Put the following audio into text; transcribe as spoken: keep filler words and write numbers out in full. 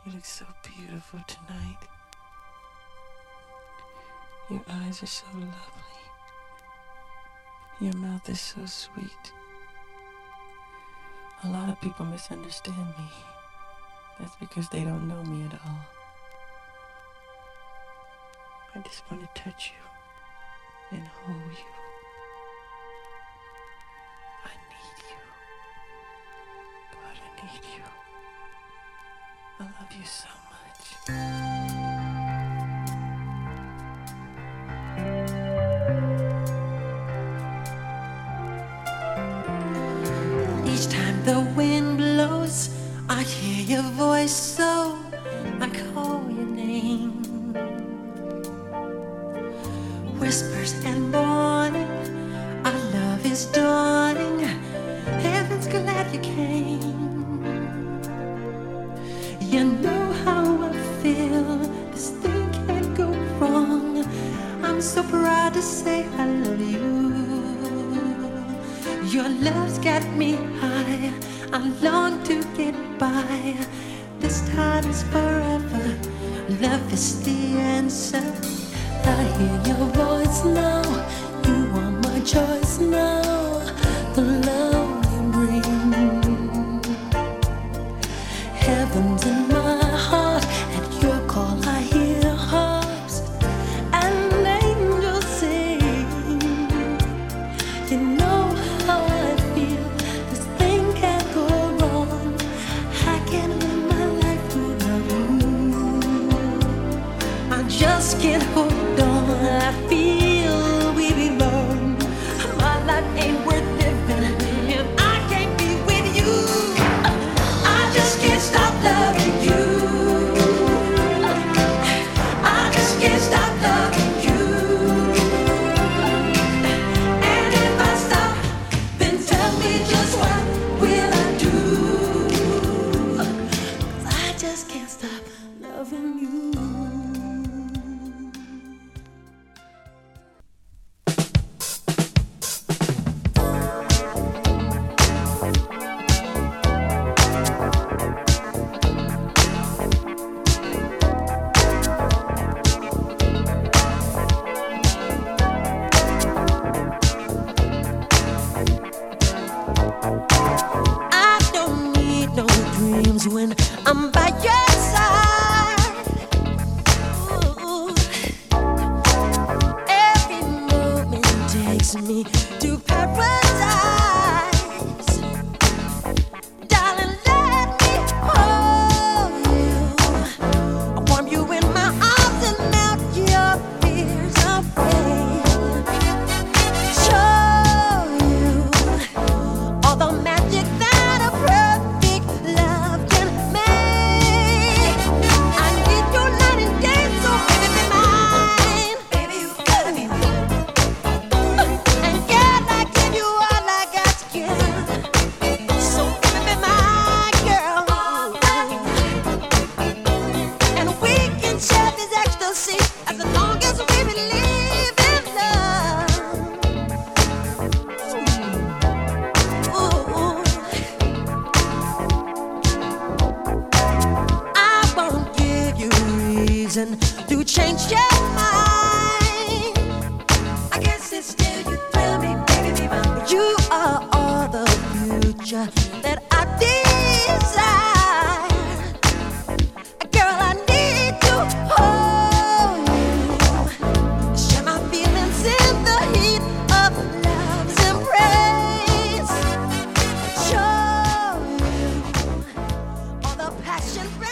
You look so beautiful tonight. Your eyes are so lovely. Your mouth is so sweet. A lot of people misunderstand me. That's because they don't know me at all. I just want to touch you and hold you. I need you. God, I need you. I love you so much. Each time the wind blows, I hear your voice, so I call your name. Whispers and morning, our love is dawning. Heaven's glad you came. You know how I feel, this thing can't go wrong. I'm so proud to say I love you. Your love's got me high, I long to get by. This time is forever, love is the answer. I hear your voice now, you are my choice now. The love you bring, heaven's in my heart. At your call I hear harps and angels sing. You know how I feel, this thing can't go wrong. I can't live my life without you. I just can't hold on, I feel we belong. My life ain't worth living if I can't be with you. I just can't stop loving you. I just can't stop loving you. And if I stop, then tell me just what will I do? 'Cause I just can't stop loving you. I don't need no dreams when I'm by your side. Ooh. Every moment takes me to paradise. Darling, let me hold you. I warm you in my arms and melt your fears away. Show you all the magic that a perfect love can make. I need you night and day, so baby be mine. Baby, you gotta be mine. And girl, I give you all I got to give. So baby be my girl. And we can share this ecstasy as long as we believe in love. Ooh. I won't give you reason to change your mind. I guess it's still you thrill me, baby, be mine. You are all the future that I desire. Girl, I need to hold you. Share my feelings in the heat of love's embrace. Show you all the passion.